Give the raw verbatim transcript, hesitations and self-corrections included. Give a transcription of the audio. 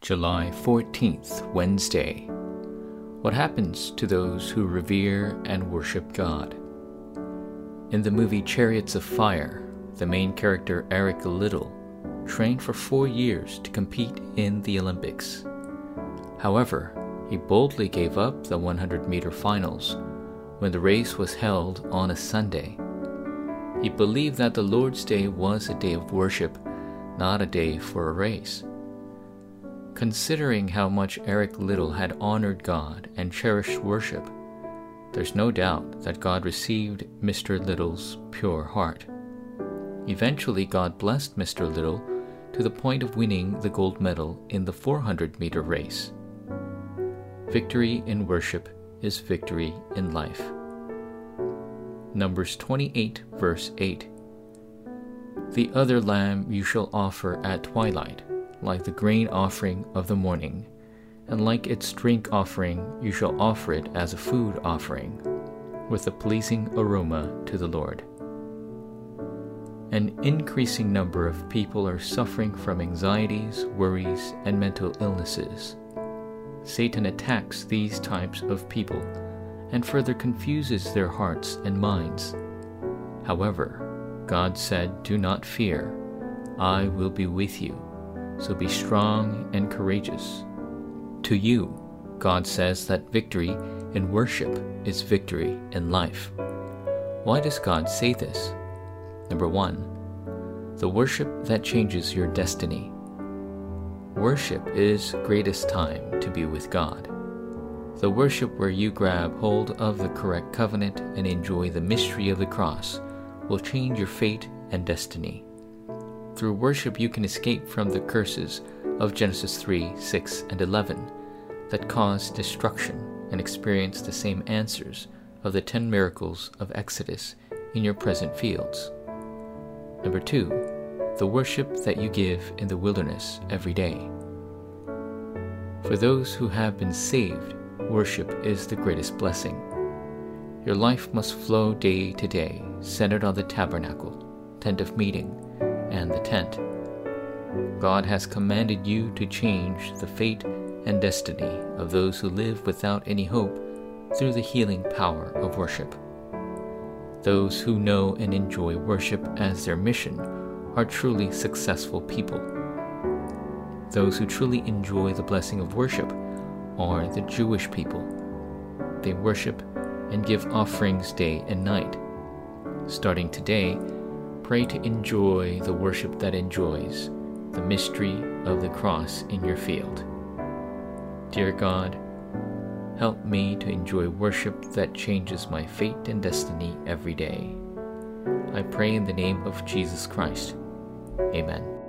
July fourteenth, Wednesday. What happens to those who revere and worship God? In the movie Chariots of Fire, the main character Eric Liddell trained for four years to compete in the Olympics. However, he boldly gave up the one hundred meter finals when the race was held on a Sunday. He believed that the Lord's Day was a day of worship, not a day for a race. Considering how much Eric Liddell had honored God and cherished worship, there's no doubt that God received Mister Liddell's pure heart. Eventually, God blessed Mister Liddell to the point of winning the gold medal in the four hundred meter race. Victory in worship is victory in life. Numbers twenty-eight, verse eight. The other lamb you shall offer at twilight, like the grain offering of the morning, and like its drink offering you shall offer it as a food offering, with a pleasing aroma to the Lord. An increasing number of people are suffering from anxieties, worries, and mental illnesses. Satan attacks these types of people and further confuses their hearts and minds. However, God said, "Do not fear, I will be with you. So be strong and courageous." To you, God says that victory in worship is victory in life. Why does God say this? Number one, the worship that changes your destiny. Worship is greatest time to be with God. The worship where you grab hold of the correct covenant and enjoy the mystery of the cross will change your fate and destiny. Through worship you can escape from the curses of Genesis three, six, and eleven that cause destruction and experience the same answers of the ten miracles of Exodus in your present fields. Number two, the worship that you give in the wilderness every day. For those who have been saved, worship is the greatest blessing. Your life must flow day to day, centered on the tabernacle, tent of meeting, and the tent. God has commanded you to change the fate and destiny of those who live without any hope through the healing power of worship. Those who know and enjoy worship as their mission are truly successful people. Those who truly enjoy the blessing of worship are the Jewish people. They worship and give offerings day and night. Starting today, pray to enjoy the worship that enjoys the mystery of the cross in your field. Dear God, help me to enjoy worship that changes my fate and destiny every day. I pray in the name of Jesus Christ. Amen.